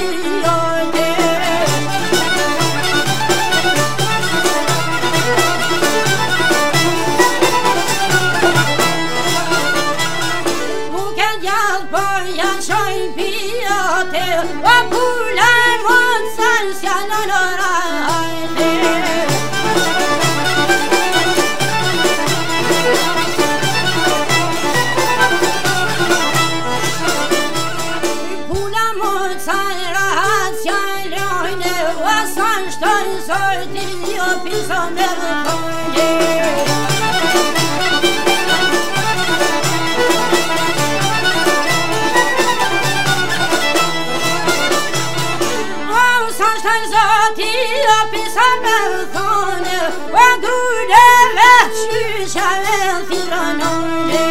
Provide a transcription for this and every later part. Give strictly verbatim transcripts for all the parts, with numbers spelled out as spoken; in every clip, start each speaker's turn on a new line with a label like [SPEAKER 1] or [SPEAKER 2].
[SPEAKER 1] pijate. Buke gjallë për janë qoj pijate, o pula mund sërë s'janë në rajte. Sorti io piso nel fogliere. Oh, sanshtaj zoti io piso nel fogliere. O gude veçyqa e thiranone.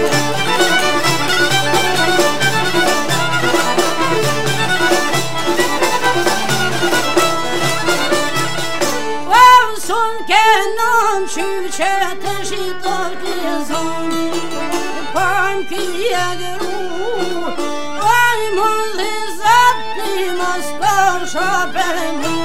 [SPEAKER 1] Qyqe të shqitër të zonë, për më kjegëru, oj më dhe zati më s'kosha për mu.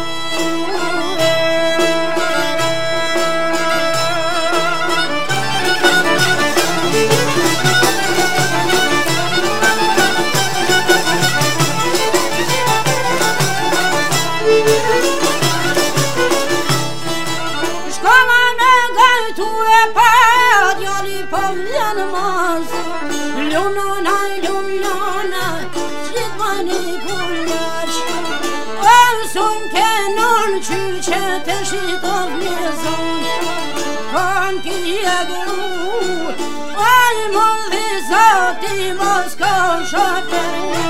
[SPEAKER 1] Ljumnona, ljumnona, gjithmani kullaç. O sun kenon qyqe të shqitov një zonë, për kjegëru, oj më dhe zati mos kosha për mu.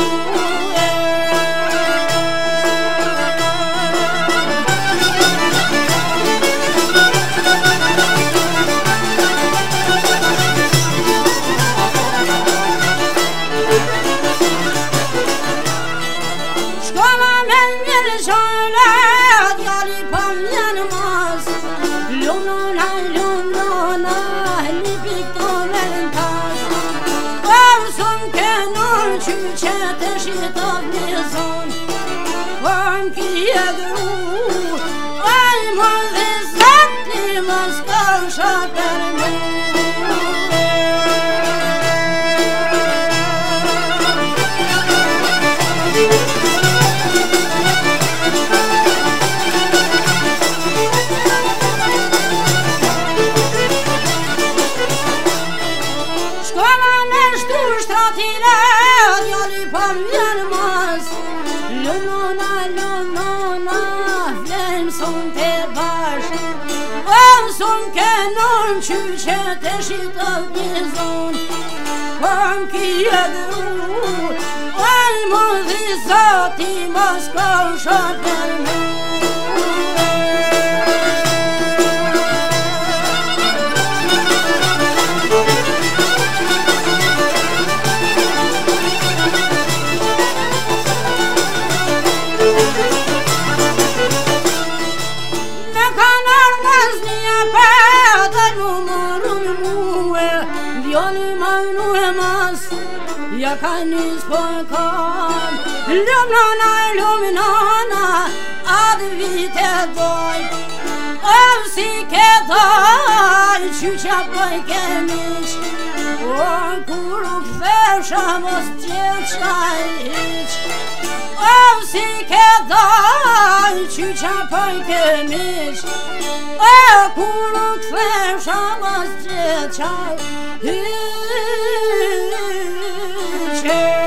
[SPEAKER 1] Qyqe të shqitov një zonë, për më kjegëru, oj më dhe zati më s'kosha për mu. Shkova me shtu shtratile, djali po vjen mas. Ljumnona, ljumnona, vlem son të bashk. O son kenon qyqe të shqitov një zonë, për më kjegëru, oj më dhe zati mos kosha për mu. Ja ka nis për kam, ljumnona, ljumnona, atë vite doj. O si ke doj, qyqa pëj ke miq, o kur u kthesha mos tjeqa iq. O si ke doj, qyqa pëj ke miq, o kur u kthesha mos tjeqa iq.